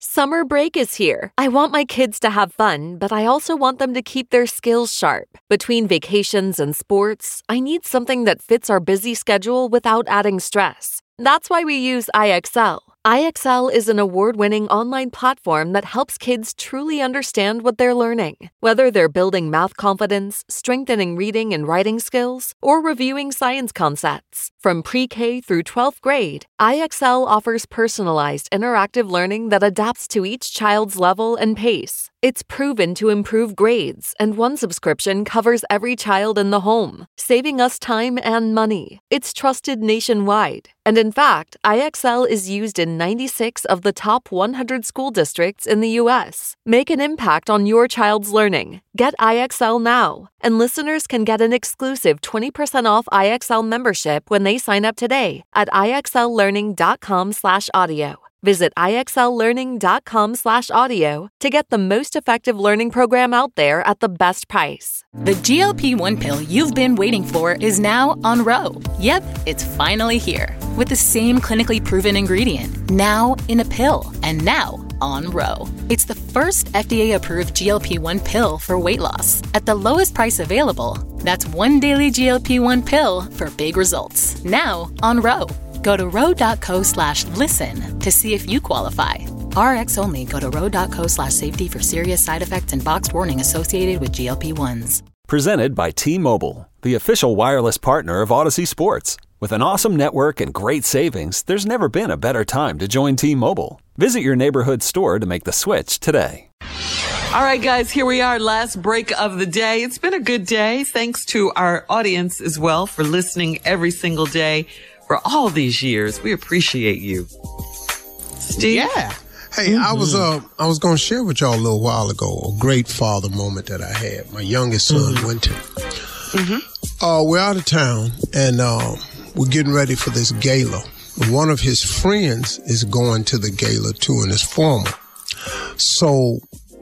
Summer break is here. I want my kids to have fun, but I also want them to keep their skills sharp. Between vacations and sports, I need something that fits our busy schedule without adding stress. That's why we use IXL. IXL is an award-winning online platform that helps kids truly understand what they're learning. Whether they're building math confidence, strengthening reading and writing skills, or reviewing science concepts. From pre-K through 12th grade, IXL offers personalized interactive learning that adapts to each child's level and pace. It's proven to improve grades, and one subscription covers every child in the home, saving us time and money. It's trusted nationwide. And in fact, IXL is used in 96 of the top 100 school districts in the U.S. Make an impact on your child's learning. Get IXL now. And listeners can get an exclusive 20% off IXL membership when they sign up today at IXLlearning.com/audio. Visit IXLlearning.com/audio to get the most effective learning program out there at the best price. The GLP-1 pill you've been waiting for is now on Ro. Yep, it's finally here. With the same clinically proven ingredient, now in a pill, and now on Ro. It's the first FDA-approved GLP-1 pill for weight loss at the lowest price available. That's one daily GLP-1 pill for big results. Now on Ro. Go to ro.co/listen to see if you qualify. RX only. Go to ro.co/safety for serious side effects and boxed warning associated with GLP-1s. Presented by T-Mobile, the official wireless partner of Odyssey Sports. With an awesome network and great savings, there's never been a better time to join T-Mobile. Visit your neighborhood store to make the switch today. All right, guys, here we are, last break of the day. It's been a good day. Thanks to our audience as well for listening every single day for all these years. We appreciate you. Steve? Yeah. Hey, I was going to share with y'all a little while ago a great father moment that I had. My youngest son, Winton. We're out of town, and we're getting ready for this gala. One of his friends is going to the gala, too, and it's formal. So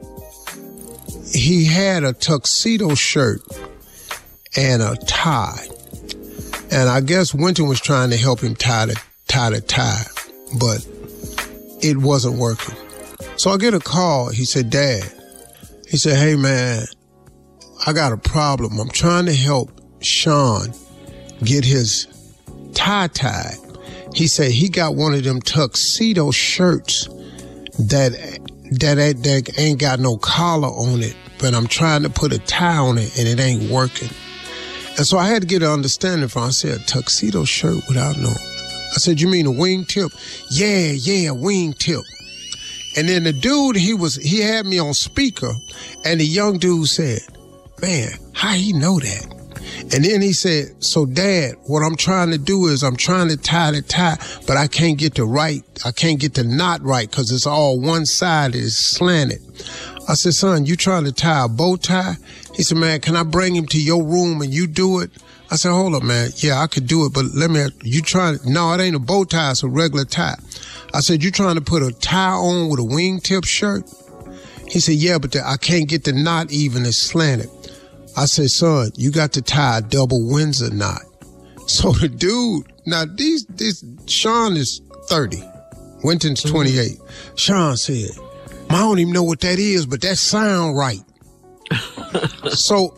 he had a tuxedo shirt and a tie. And I guess Winton was trying to help him tie the tie, but it wasn't working. So I get a call. He said, Dad, he said, hey, man, I got a problem. I'm trying to help Sean get his tie tied. He said he got one of them tuxedo shirts that ain't got no collar on it, but I'm trying to put a tie on it and it ain't working. And so I had to get an understanding from him. I said, a tuxedo shirt without no... I said, you mean a wingtip? Yeah, wingtip. And then the dude, he had me on speaker, and the young dude said, man, how he know that? And then he said, so Dad, what I'm trying to do is I'm trying to tie the tie, but I can't get the knot right because it's all one side is slanted. I said, son, you trying to tie a bow tie? He said, man, can I bring him to your room and you do it? I said, hold up, man. Yeah, I could do it, but no, it ain't a bow tie, it's a regular tie. I said, you trying to put a tie on with a wingtip shirt? He said, yeah, but I can't get the knot even, it's slanted. I said, son, you got to tie a double Windsor knot. So the dude, now Sean is 30, Winton's 28. Sean said, I don't even know what that is, but that sound right. So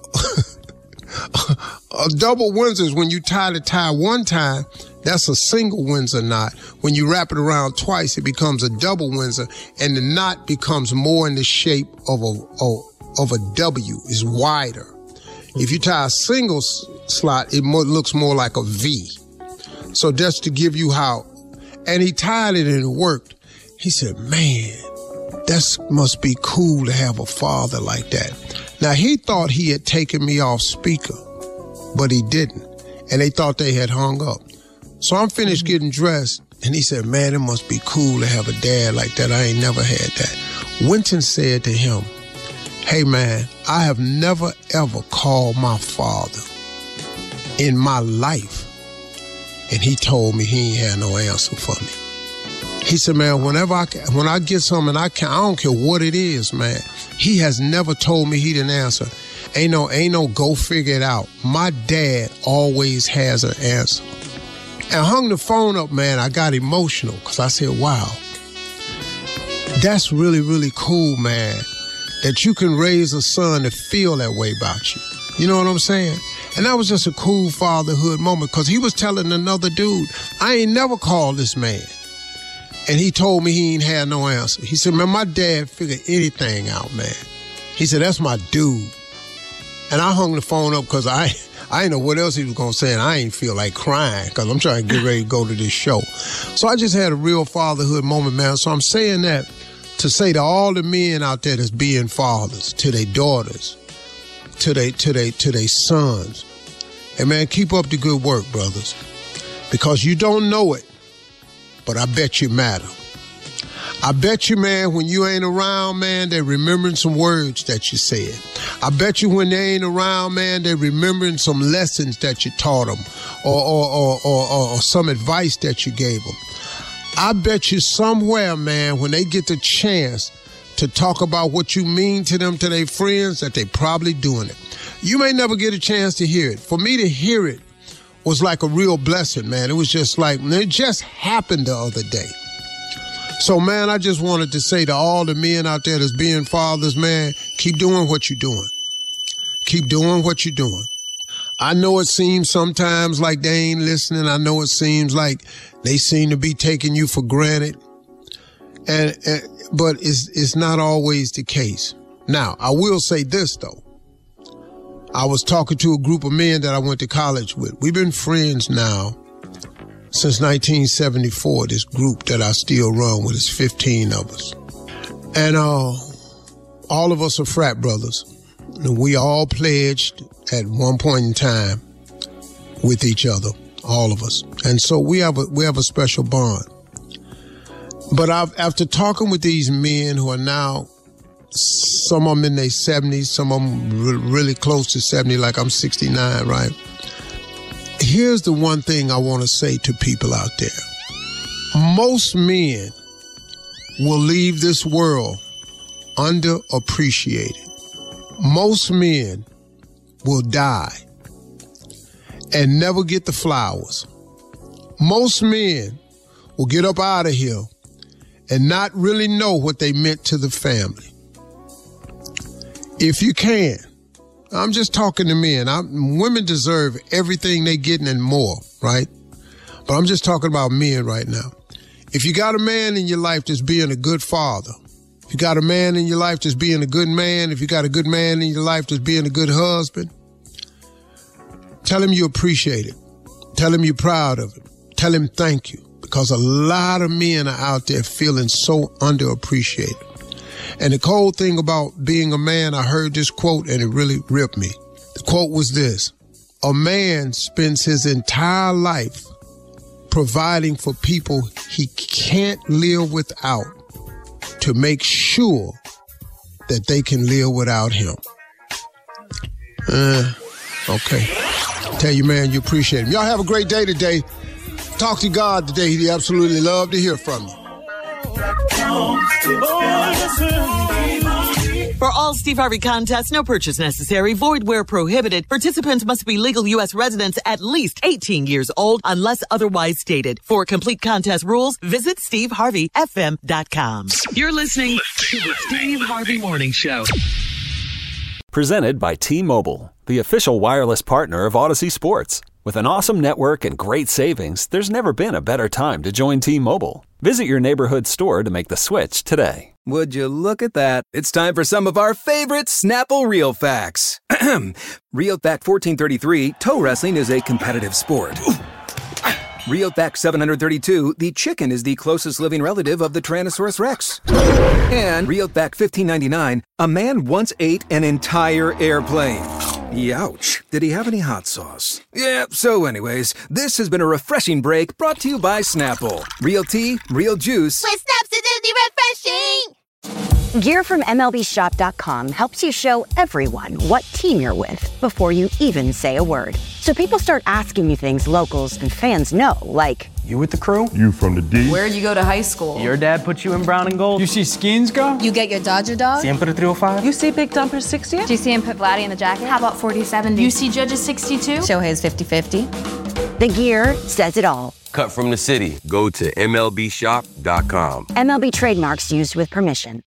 a double Windsor is when you tie the tie one time, that's a single Windsor knot. When you wrap it around twice, it becomes a double Windsor, and the knot becomes more in the shape of a W. It's wider. If you tie a single slot, it looks more like a V. So just to give you how, and he tied it and it worked. He said, man, that must be cool to have a father like that. Now, he thought he had taken me off speaker, but he didn't. And they thought they had hung up. So I'm finished getting dressed, and he said, man, it must be cool to have a dad like that. I ain't never had that. Winton said to him, hey, man, I have never, ever called my father in my life. And he told me he ain't had no answer for me. He said, man, when I get something I don't care what it is, man. He has never told me he didn't answer. Ain't no go figure it out. My dad always has an answer. And hung the phone up, man. I got emotional because I said, wow, That's really, really cool, man, that you can raise a son to feel that way about you. You know what I'm saying? And that was just a cool fatherhood moment because he was telling another dude, I ain't never called this man. And he told me he ain't had no answer. He said, man, my dad figured anything out, man. He said, that's my dude. And I hung the phone up because I didn't know what else he was going to say, and I ain't feel like crying because I'm trying to get ready to go to this show. So I just had a real fatherhood moment, man. So I'm saying that to say to all the men out there that's being fathers, to their daughters, to their sons, and man, keep up the good work, brothers, because you don't know it, but I bet you matter. I bet you, man, when you ain't around, man, they're remembering some words that you said. I bet you when they ain't around, man, they're remembering some lessons that you taught them or some advice that you gave them. I bet you somewhere, man, when they get the chance to talk about what you mean to them, to their friends, that they probably doing it. You may never get a chance to hear it. For me to hear it was like a real blessing, man. It was just like, it just happened the other day. So, man, I just wanted to say to all the men out there that's being fathers, man, keep doing what you're doing. Keep doing what you're doing. I know it seems sometimes like they ain't listening. I know it seems like they seem to be taking you for granted. But it's not always the case. Now, I will say this, though. I was talking to a group of men that I went to college with. We've been friends now since 1974, this group that I still run with. It's 15 of us. And all of us are frat brothers. And we all pledged at one point in time with each other, all of us. And so we have a special bond. But after talking with these men who are now, some of them in their 70s, some of them really close to 70, like I'm 69, right? Here's the one thing I want to say to people out there. Most men will leave this world underappreciated. Most men will die and never get the flowers. Most men will get up out of here and not really know what they meant to the family. If you can, I'm just talking to men. Women deserve everything they getting and more, right? But I'm just talking about men right now. If you got a man in your life that's being a good father, if you got a man in your life that's being a good man, if you got a good man in your life that's being a good husband, tell him you appreciate it. Tell him you're proud of it. Tell him thank you. Because a lot of men are out there feeling so underappreciated. And the cold thing about being a man, I heard this quote and it really ripped me. The quote was this: a man spends his entire life providing for people he can't live without to make sure that they can live without him. Okay. Tell you, man, you appreciate him. Y'all have a great day today. Talk to God today. He'd absolutely love to hear from you. For all Steve Harvey contests, no purchase necessary, void where prohibited. Participants must be legal U.S. residents at least 18 years old unless otherwise stated. For complete contest rules, visit SteveHarveyFM.com. You're listening to the Steve Harvey Morning Show. Presented by T-Mobile, the official wireless partner of Odyssey Sports. With an awesome network and great savings, there's never been a better time to join T-Mobile. Visit your neighborhood store to make the switch today. Would you look at that? It's time for some of our favorite Snapple Real Facts. Real Fact 1433, toe wrestling is a competitive sport. Real Fact 732, the chicken is the closest living relative of the Tyrannosaurus Rex. And Real Fact 1599, a man once ate an entire airplane. Youch. Did he have any hot sauce? Yeah, so anyways, this has been a refreshing break brought to you by Snapple. Real tea, real juice. With Snaps, it's refreshing! Gear from MLBShop.com helps you show everyone what team you're with before you even say a word. So people start asking you things locals and fans know, like, you with the crew? You from the D? Where'd you go to high school? Your dad put you in brown and gold? You see Skins go? You get your Dodger dog? Siempre 305? You see Big Dumper 60? Do you see him put Vladdy in the jacket? How about 40-70? You see Judges 62? Shohei's 50-50? The gear says it all. Cut from the city. Go to MLBshop.com. MLB trademarks used with permission.